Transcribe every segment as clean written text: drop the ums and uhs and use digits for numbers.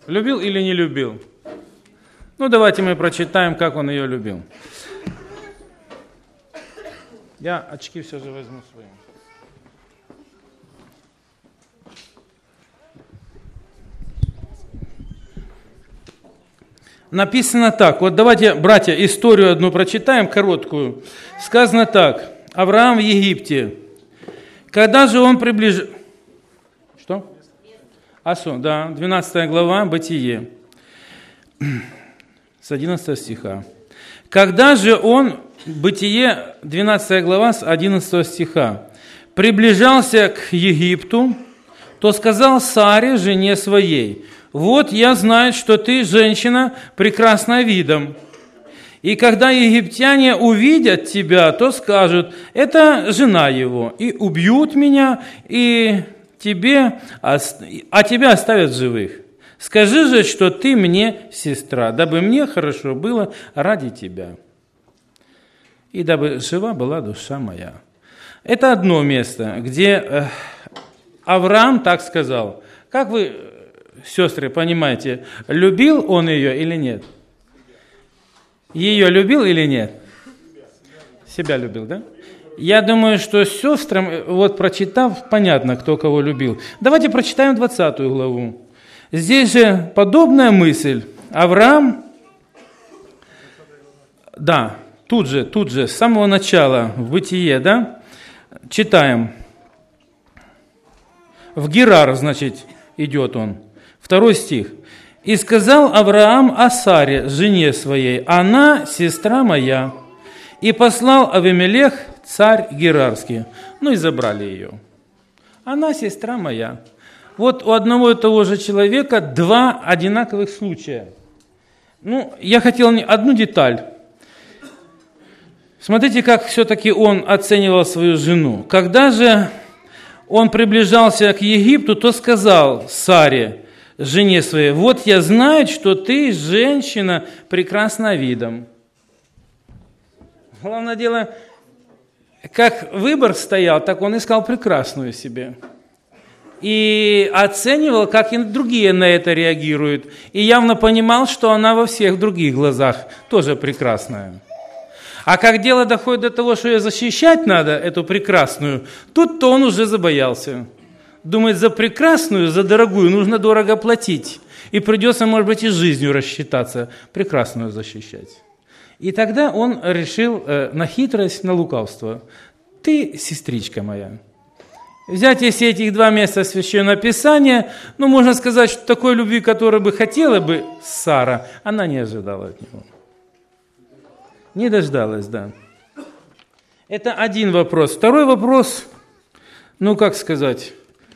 Любил или не любил? Ну, давайте мы прочитаем, как он ее любил. Я очки все же возьму свои. Написано так. Вот давайте, братья, историю одну прочитаем, короткую. Сказано так. Авраам в Египте. Когда же он приближался... Что? Асу, да, 12 глава, Бытие. С 11 стиха. Когда же он, Бытие, 12 глава, с 11 стиха, приближался к Египту, то сказал Саре, жене своей: «Вот я знаю, что ты женщина прекрасна видом, и когда египтяне увидят тебя, то скажут: это жена его, и убьют меня, и тебя оставят живых. Скажи же, что ты мне сестра, дабы мне хорошо было ради тебя, и дабы жива была душа моя». Это одно место, где Авраам так сказал. Как вы, сестры, понимаете, любил он ее или нет? Ее любил или нет? Себя любил, да? Я думаю, что сестрам, вот прочитав, понятно, кто кого любил. Давайте прочитаем 20 главу. Здесь же подобная мысль. Авраам, да, тут же, с самого начала, в Бытие, да, читаем. В Герар, значит, идет он. 2 стих. «И сказал Авраам о Саре, жене своей: она сестра моя. И послал Авимелех, царь Герарский». Ну и забрали ее. Она сестра моя. Вот у одного и того же человека два одинаковых случая. Ну, я хотел одну деталь. Смотрите, как все-таки он оценивал свою жену. Когда же он приближался к Египту, то сказал Саре, жене своей: «Вот я знаю, что ты женщина прекрасна видом». Главное дело, как выбор стоял, так он искал прекрасную себе. И оценивал, как и другие на это реагируют. И явно понимал, что она во всех других глазах тоже прекрасная. А как дело доходит до того, что ее защищать надо, эту прекрасную, тут-то он уже забоялся. Думает, за прекрасную, за дорогую нужно дорого платить. И придется, может быть, и жизнью рассчитаться, прекрасную защищать. И тогда он решил на хитрость, на лукавство. Ты, сестричка моя. Взять, если этих два места Священного Писания, ну, можно сказать, что такой любви, которой бы хотела бы Сара, она не ожидала от него. Не дождалась, да. Это один вопрос. Второй вопрос, ну, как сказать,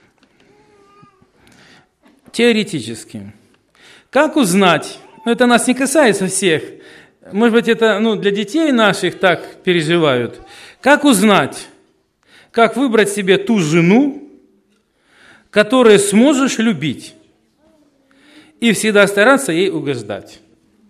теоретически. Как узнать, ну, это нас не касается всех, может быть, это для детей наших так переживают. Как узнать, как выбрать себе ту жену, которую сможешь любить, и всегда стараться ей угождать?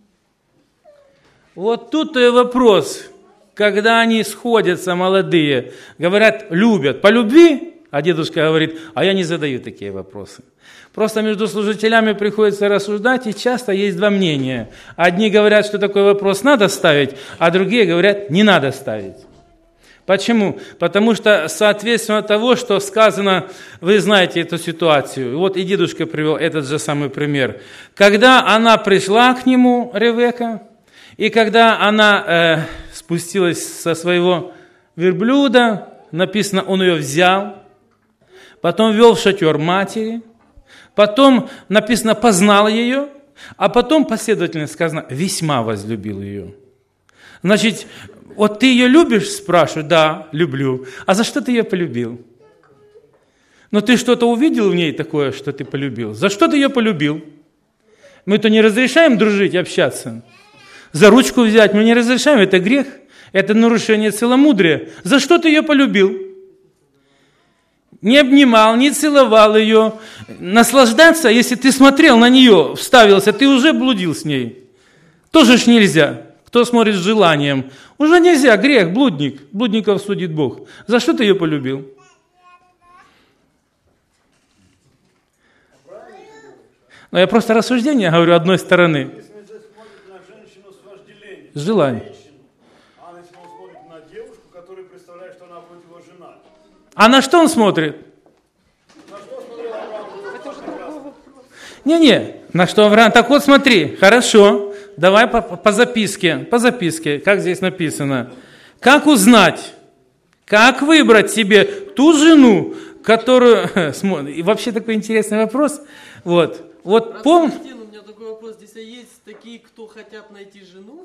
Вот тут и вопрос, когда они сходятся, молодые, говорят, любят по любви, а дедушка говорит, а я не задаю такие вопросы. Просто между служителями приходится рассуждать, и часто есть два мнения. Одни говорят, что такой вопрос надо ставить, а другие говорят, не надо ставить. Почему? Потому что, соответственно того, что сказано, вы знаете эту ситуацию. Вот и дедушка привел этот же самый пример. Когда она пришла к нему, Ревека, и когда она спустилась со своего верблюда, написано, он ее взял, потом вел в шатер матери, потом написано, познал ее, а потом последовательно сказано, весьма возлюбил ее. Значит, вот ты ее любишь, спрашиваю, да, люблю. А за что ты ее полюбил? Но ты что-то увидел в ней такое, что ты полюбил? За что ты ее полюбил? Мы-то не разрешаем дружить, общаться. За ручку взять мы не разрешаем, это грех, это нарушение целомудрия. За что ты ее полюбил? Не обнимал, не целовал ее. Наслаждаться, если ты смотрел на нее, вставился, ты уже блудил с ней. Тоже ж нельзя. Кто смотрит с желанием? Уже нельзя, грех, блудник. Блудников судит Бог. За что ты ее полюбил? Но я просто рассуждение говорю одной стороны. Если он смотрит на женщину с вожделением, С желанием. а если он смотрит на девушку, которая представляет, что она будет его жена. А на что он смотрит? На что смотрел Авраам? Не-не, на что Авраам? Так вот смотри, хорошо, давай по записке, как здесь написано. Как узнать, как выбрать себе ту жену, которую... И вообще такой интересный вопрос. Вот У меня такой вопрос. Здесь есть такие, кто хотят найти жену?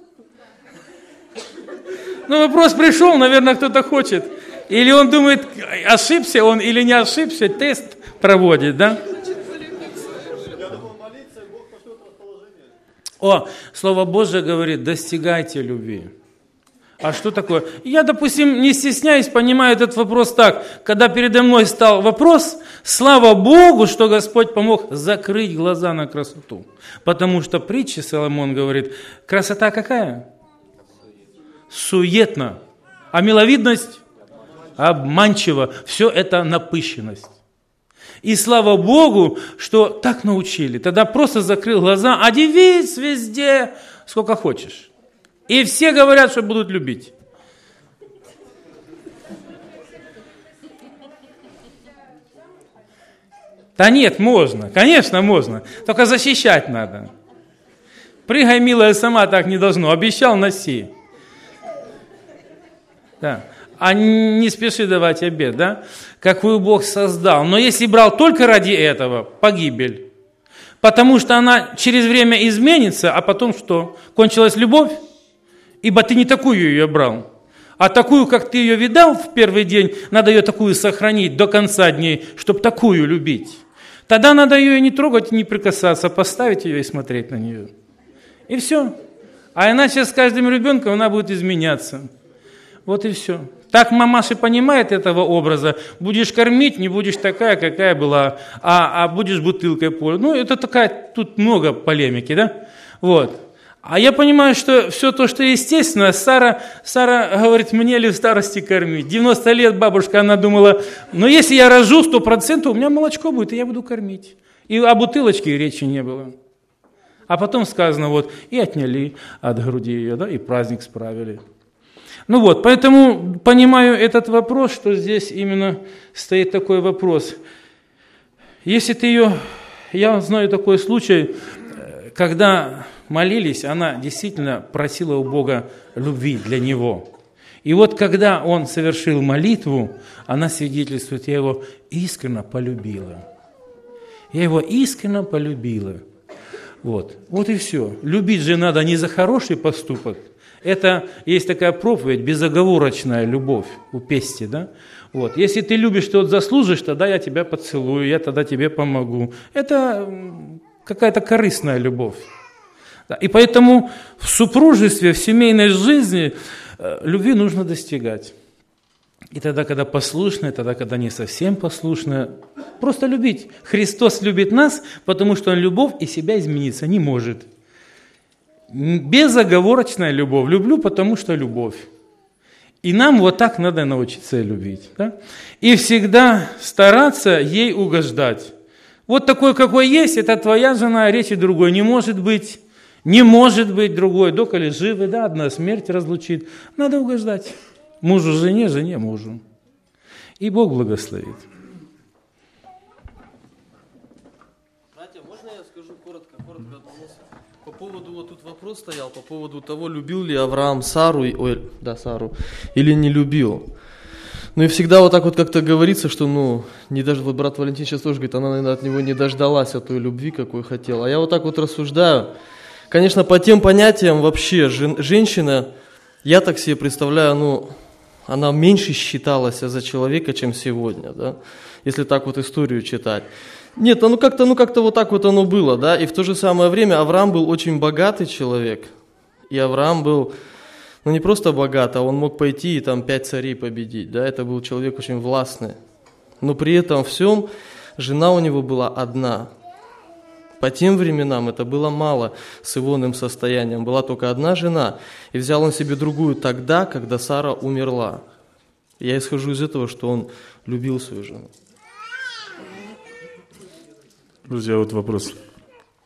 Ну, вопрос пришел, наверное, кто-то хочет. Или он думает, ошибся он или не ошибся, тест проводит, да? Я думал молиться, и Бог пошлет расположение. О, Слово Божие говорит, достигайте любви. А что такое? Я, допустим, не стесняюсь, понимаю этот вопрос так. Когда передо мной стал вопрос, слава Богу, что Господь помог закрыть глаза на красоту. Потому что притча Соломон говорит, красота какая? Суетна. А миловидность? Обманчива. Все это напыщенность. И слава Богу, что так научили. Тогда просто закрыл глаза, а девиц везде сколько хочешь. И все говорят, что будут любить. Да нет, можно, конечно можно. Только защищать надо. Прыгай, милая, сама так не должно. Обещал, носи. Да. А не спеши давать обет, да? Какую Бог создал. Но если брал только ради этого, погибель. Потому что она через время изменится, а потом что? Кончилась любовь? Ибо ты не такую ее брал. А такую, как ты ее видал в первый день, надо ее такую сохранить до конца дней, чтобы такую любить. Тогда надо ее не трогать, не прикасаться, поставить ее и смотреть на нее. И все. А иначе с каждым ребенком она будет изменяться. Вот и все. Так мамаша понимает этого образа. Будешь кормить, не будешь такая, какая была, а будешь бутылкой полить. Ну, это такая, тут много полемики, да? Вот. А я понимаю, что все то, что естественно, Сара говорит, мне ли в старости кормить? 90 лет бабушка, она думала, ну если я рожу 100%, у меня молочко будет, и я буду кормить. И о бутылочке речи не было. А потом сказано, вот, и отняли от груди ее, да, и праздник справили. Ну вот, поэтому понимаю этот вопрос, что здесь именно стоит такой вопрос. Если ты ее, я знаю такой случай, когда молились, она действительно просила у Бога любви для него. И вот когда он совершил молитву, она свидетельствует, я его искренне полюбила. Я его искренне полюбила. Вот и все. Любить же надо не за хороший поступок. Это есть такая проповедь, безоговорочная любовь у Пести, да? Вот. Если ты любишь, что заслужишь, тогда я тебя поцелую, я тогда тебе помогу. Это какая-то корыстная любовь. Да. И поэтому в супружестве, в семейной жизни любви нужно достигать. И тогда, когда послушная, тогда, когда не совсем послушная, просто любить. Христос любит нас, потому что Он любовь и себя измениться не может. Безоговорочная любовь. Люблю, потому что любовь. И нам вот так надо научиться любить. Да? И всегда стараться ей угождать. Вот такой, какой есть, это твоя жена, речи другой не может быть. Не может быть другой, доколе живы, да, одна смерть разлучит. Надо угождать. Мужу жене, жене мужу. И Бог благословит. Братья, можно я скажу коротко по поводу, вот тут вопрос стоял, по поводу того, любил ли Авраам Сару, Сару, или не любил. Ну и всегда вот так вот как-то говорится, что, вот брат Валентин сейчас тоже говорит, она, наверное, от него не дождалась от той любви, какой хотела. А я вот так вот рассуждаю. Конечно, по тем понятиям вообще женщина, я так себе представляю, она меньше считалась за человека, чем сегодня, да, если так вот историю читать. Нет, как-то вот так вот оно было, да, и в то же самое время Авраам был очень богатый человек, и Авраам был, не просто богат, а он мог пойти и там 5 царей победить, да, это был человек очень властный, но при этом всем жена у него была одна. По тем временам это было мало с ивонным состоянием. Была только одна жена, и взял он себе другую тогда, когда Сара умерла. Я исхожу из этого, что он любил свою жену. Друзья, вот вопрос.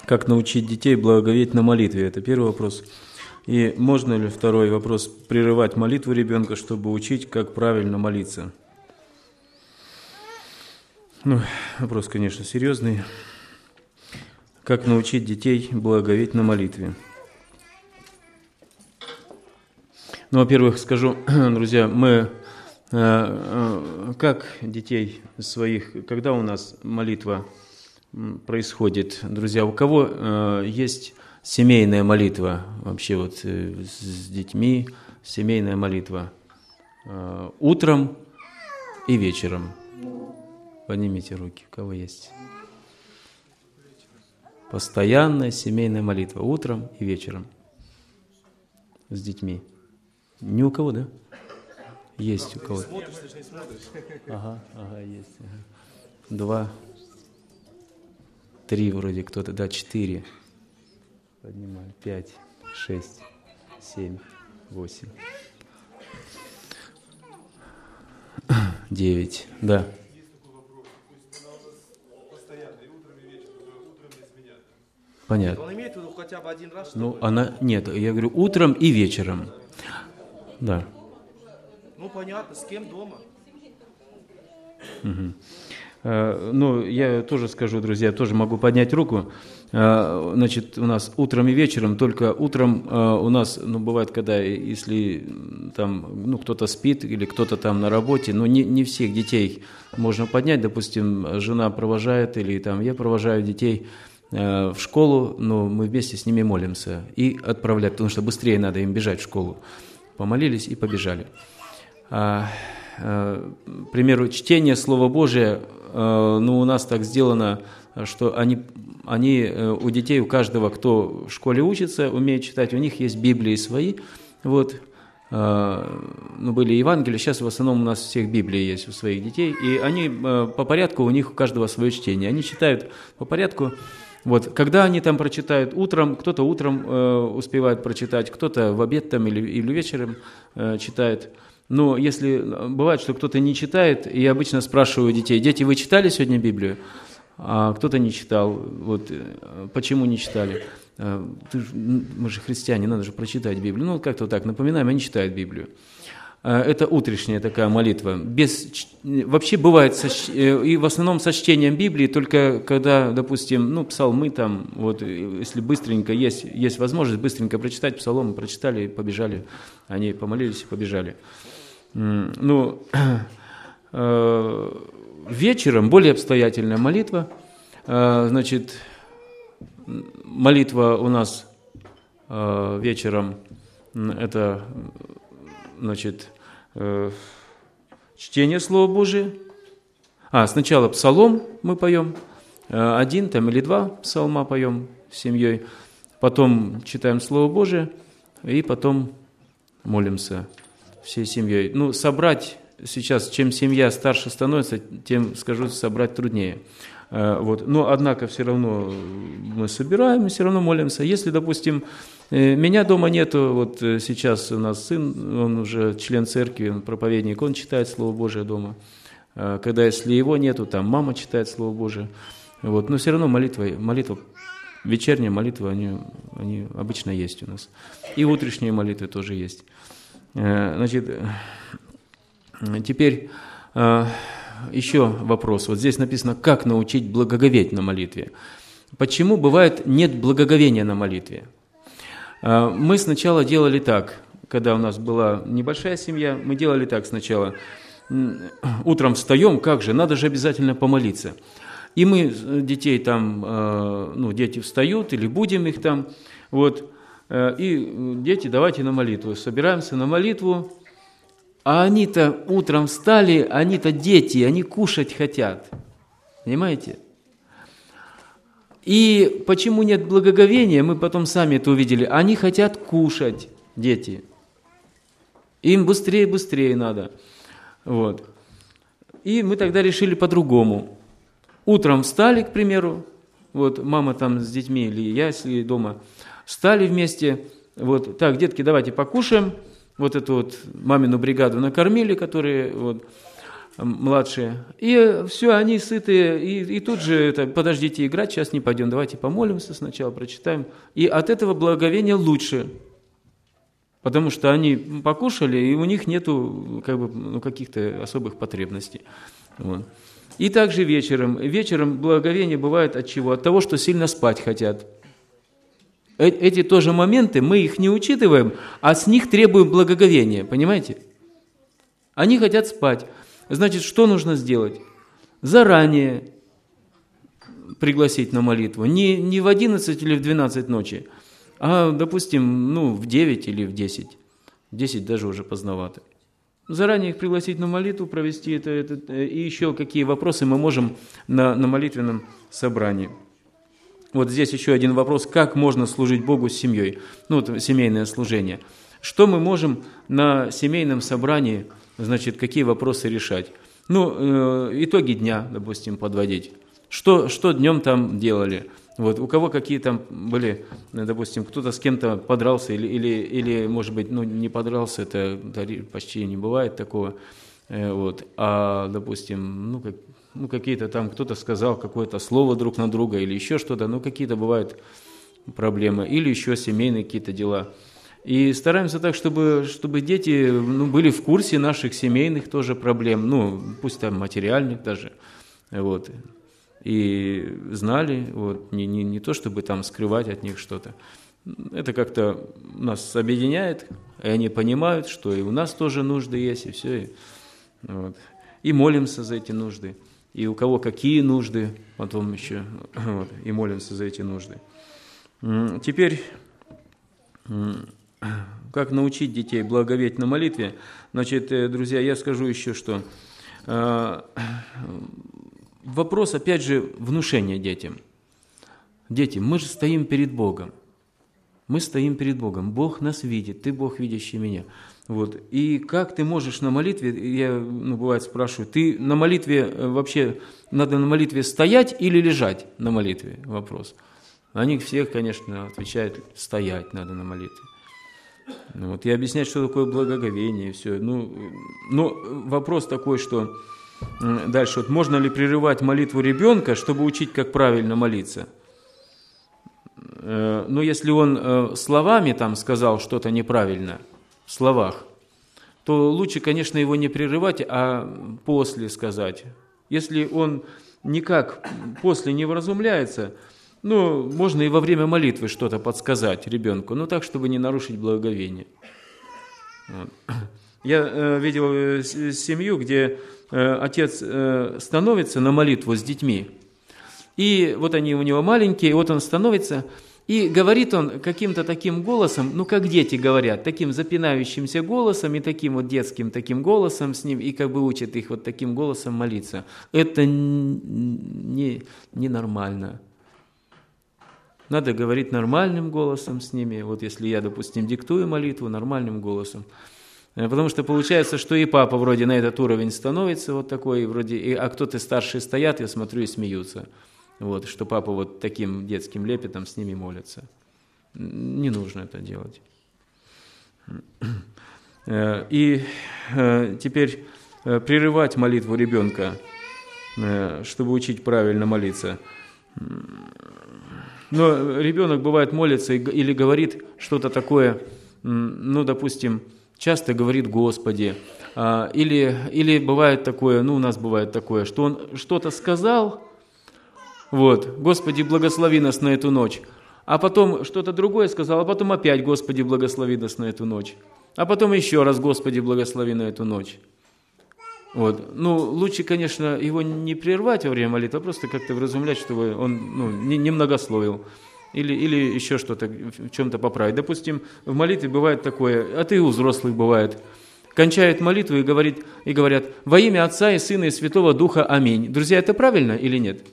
Как научить детей благоговеть на молитве? Это первый вопрос. И можно ли, второй вопрос, прерывать молитву ребенка, чтобы учить, как правильно молиться? Ну, вопрос, конечно, серьезный. Как научить детей благоговеть на молитве? Ну, во-первых, скажу, друзья, мы как детей своих, когда у нас молитва происходит, друзья, у кого есть семейная молитва, вообще вот с детьми, семейная молитва утром и вечером? Поднимите руки, у кого есть. Постоянная семейная молитва утром и вечером с детьми. Ни у кого, да? Есть у кого-то. Ага, есть. Ага. 2, 3 вроде кто-то, да, 4. Поднимаю. 5, 6, 7, 8, 9, да. Понятно. Он имеет в виду хотя бы один раз? Ну, она, нет, я говорю, утром и вечером. Да. Ну, понятно, с кем дома? Ну, я тоже скажу, друзья, тоже могу поднять руку. Значит, у нас утром и вечером, только утром у нас, ну, бывает, когда, если там, ну, кто-то спит или кто-то там на работе, но не всех детей можно поднять, допустим, жена провожает или там я провожаю детей в школу, но мы вместе с ними молимся и отправляем, потому что быстрее надо им бежать в школу. Помолились и побежали. К примеру, чтение Слова Божия, ну, у нас так сделано, что они у детей, у каждого, кто в школе учится, умеет читать, у них есть Библии свои, вот, ну, были Евангелия, сейчас в основном у нас всех Библии есть у своих детей, и они по порядку, у них у каждого свое чтение, они читают по порядку. Вот, когда они там прочитают утром, кто-то утром успевает прочитать, кто-то в обед там или вечером читает. Но если бывает, что кто-то не читает, и я обычно спрашиваю детей: дети, вы читали сегодня Библию? А кто-то не читал. Вот, почему не читали? Мы же христиане, надо же прочитать Библию. Ну, как-то вот так напоминаем, они читают Библию. Это утренняя такая молитва. Вообще бывает, и в основном со чтением Библии, только когда, допустим, ну, псалмы там, вот, если быстренько есть возможность быстренько прочитать псалом, прочитали, побежали, они помолились и побежали. Ну, вечером более обстоятельная молитва. Значит, молитва у нас вечером, это, значит, чтение Слова Божия. Сначала псалом мы поем, 1 там, или 2 псалма поем с семьей, потом читаем Слово Божие и потом молимся всей семьей. Ну, собрать сейчас, чем семья старше становится, тем, скажу, собрать труднее. Вот. Но, однако, все равно мы собираем, все равно молимся. Если, допустим, меня дома нету, вот сейчас у нас сын, он уже член церкви, он проповедник, он читает Слово Божие дома. Когда, если его нету, там мама читает Слово Божие. Вот. Но все равно молитва, вечерняя молитва, они обычно есть у нас. И утренние молитвы тоже есть. Значит, теперь еще вопрос. Вот здесь написано, как научить благоговеть на молитве. Почему бывает нет благоговения на молитве? Мы сначала делали так, когда у нас была небольшая семья, мы делали так сначала. Утром встаем, как же, надо же обязательно помолиться. И мы детей там, ну, дети встают или будем их там, вот, и дети, давайте на молитву. Собираемся на молитву, а они-то утром встали, они-то дети, они кушать хотят. Понимаете? И почему нет благоговения, мы потом сами это увидели. Они хотят кушать, дети. Им быстрее надо. Вот. И мы тогда решили по-другому. Утром встали, к примеру, вот мама там с детьми или я, если дома, встали вместе, вот, так, детки, давайте покушаем, вот эту вот мамину бригаду накормили, которые, вот, младшие. И все, они сытые, и тут же, подождите играть, сейчас не пойдем, давайте помолимся сначала, прочитаем. И от этого благоговения лучше, потому что они покушали, и у них нету каких-то особых потребностей. Вот. И также вечером. Вечером благоговение бывает от чего? От того, что сильно спать хотят. Эти тоже моменты, мы их не учитываем, а с них требуем благоговения, понимаете? Они хотят спать. Значит, что нужно сделать? Заранее пригласить на молитву. Не в 11 или в 12 ночи, а, допустим, в 9 или в 10. 10 даже уже поздновато. Заранее их пригласить на молитву, провести это, и еще какие вопросы мы можем на молитвенном собрании. Вот здесь еще один вопрос, как можно служить Богу с семьей, семейное служение. Что мы можем на семейном собрании, значит, какие вопросы решать? Итоги дня, допустим, подводить. Что днем там делали? Вот, у кого какие там были, допустим, кто-то с кем-то подрался или может быть, не подрался, это почти не бывает такого. Вот, а, допустим, какие-то там, кто-то сказал какое-то слово друг на друга или еще что-то, какие-то бывают проблемы, или еще семейные какие-то дела. И стараемся так, чтобы дети были в курсе наших семейных тоже проблем, пусть там материальных даже, вот, и знали, вот, не то, чтобы там скрывать от них что-то. Это как-то нас объединяет, и они понимают, что и у нас тоже нужды есть, и все, вот. И молимся за эти нужды. И у кого какие нужды, потом еще, вот, и молимся за эти нужды. Теперь, как научить детей благоговеть на молитве? Значит, друзья, я скажу еще, что вопрос, опять же, внушения детям. Дети, мы же стоим перед Богом. Мы стоим перед Богом. Бог нас видит, ты Бог, видящий меня. Вот. И как ты можешь на молитве, я, бывает, спрашиваю, ты на молитве вообще, надо на молитве стоять или лежать на молитве? Вопрос. Они все, конечно, отвечают, стоять надо на молитве. Вот. И объяснять, что такое благоговение, и все. Но вопрос такой, что дальше, вот можно ли прерывать молитву ребенка, чтобы учить, как правильно молиться? Если он словами там сказал что-то неправильно, в словах, то лучше, конечно, его не прерывать, а после сказать. Если он никак после не вразумляется, можно и во время молитвы что-то подсказать ребенку, так, чтобы не нарушить благоговение. Вот. Я видел семью, где отец становится на молитву с детьми, и вот они у него маленькие, и вот он становится, и говорит он каким-то таким голосом, как дети говорят, таким запинающимся голосом и таким вот детским таким голосом с ним, и как бы учит их вот таким голосом молиться. Это ненормально. Надо говорить нормальным голосом с ними. Вот если я, допустим, диктую молитву нормальным голосом. Потому что получается, что и папа вроде на этот уровень становится вот такой, вроде, а кто-то старшие стоят, я смотрю, и смеются. Вот, что папа вот таким детским лепетом с ними молится. Не нужно это делать. И теперь прерывать молитву ребенка, чтобы учить правильно молиться. Но ребенок, бывает, молится или говорит что-то такое, допустим, часто говорит «Господи», или бывает такое, у нас бывает такое, что он что-то сказал, вот, «Господи, благослови нас на эту ночь», а потом что-то другое сказал, а потом опять «Господи, благослови нас на эту ночь», а потом еще раз «Господи, благослови на эту ночь». Вот. Лучше, конечно, его не прервать во время молитвы, а просто как-то вразумлять, чтобы он не многословил. Или еще что-то, в чем-то поправить. Допустим, в молитве бывает такое, а ты у взрослых бывает. Кончают молитву и говорят «Во имя Отца и Сына и Святого Духа. Аминь». Друзья, это правильно или нет?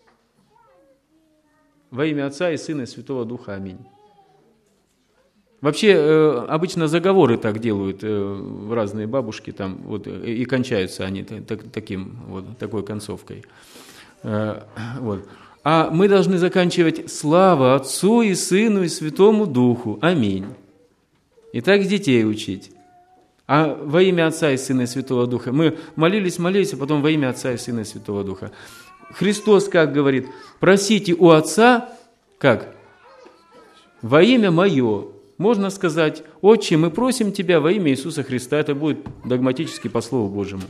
Во имя Отца и Сына и Святого Духа. Аминь. Вообще, обычно заговоры так делают разные бабушки, там, вот, и кончаются они такой концовкой. Вот. А мы должны заканчивать «Слава Отцу и Сыну и Святому Духу. Аминь». И так детей учить. А во имя Отца и Сына и Святого Духа. Мы молились, а потом во имя Отца и Сына и Святого Духа. Христос как говорит? Просите у Отца, как? Во имя Мое. Можно сказать: Отче, мы просим Тебя во имя Иисуса Христа. Это будет догматически по Слову Божьему.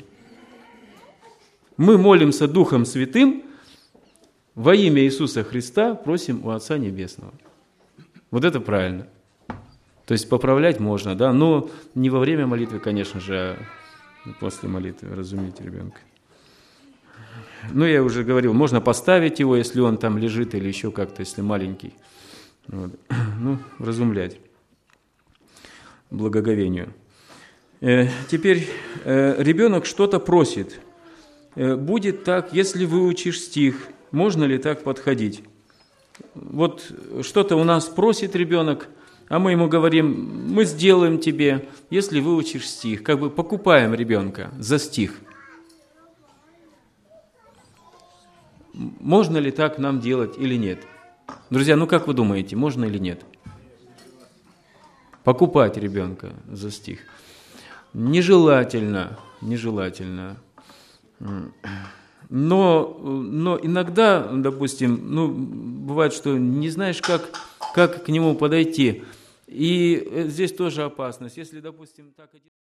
Мы молимся Духом Святым, во имя Иисуса Христа просим у Отца Небесного. Вот это правильно. То есть поправлять можно, да, но не во время молитвы, конечно же, а после молитвы, разумейте ребенка. Ну, я уже говорил, можно поставить его, если он там лежит, или еще как-то, если маленький. Вот. Ну, вразумлять благоговению. Теперь ребенок что-то просит. Будет так, если выучишь стих, можно ли так подходить? Вот что-то у нас просит ребенок, а мы ему говорим: мы сделаем тебе, если выучишь стих. Как бы покупаем ребенка за стих. Можно ли так нам делать или нет? Друзья, ну как вы думаете, можно или нет? Покупать ребенка за стих. Нежелательно. Но иногда, допустим, бывает, что не знаешь, как к нему подойти. И здесь тоже опасность. Если, допустим, так...